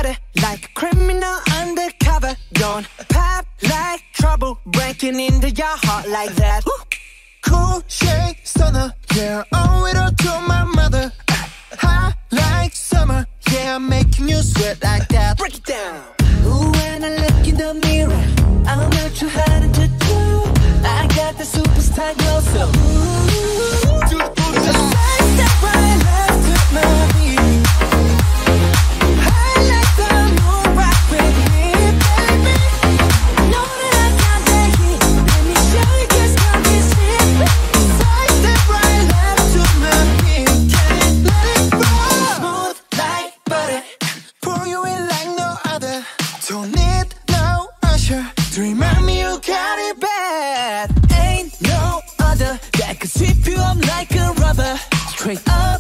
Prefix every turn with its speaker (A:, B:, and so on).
A: butter, like a criminal undercover. Don't pop like trouble, breaking into your heart like that.
B: Cool shade stunner, yeah, owe it all to my mother. Hot like summer, yeah, I'm making you sweat like that.
A: Break it down. Ooh, when I look in the mirror, I'm not too hard to do. I got the superstar glow, so ooh,
B: Do the booty
A: just like that right left to my beat. I like the moon rock with me, baby. Know that I got that heat. Let me show you just how this is.
B: side step right left to my beat. Can't let it go.
A: Smooth like butter.
B: Pour you in like no other. Don't need no usher to remind me you got it bad.
A: Ain't no other that could sweep you up like a rubber. Straight up.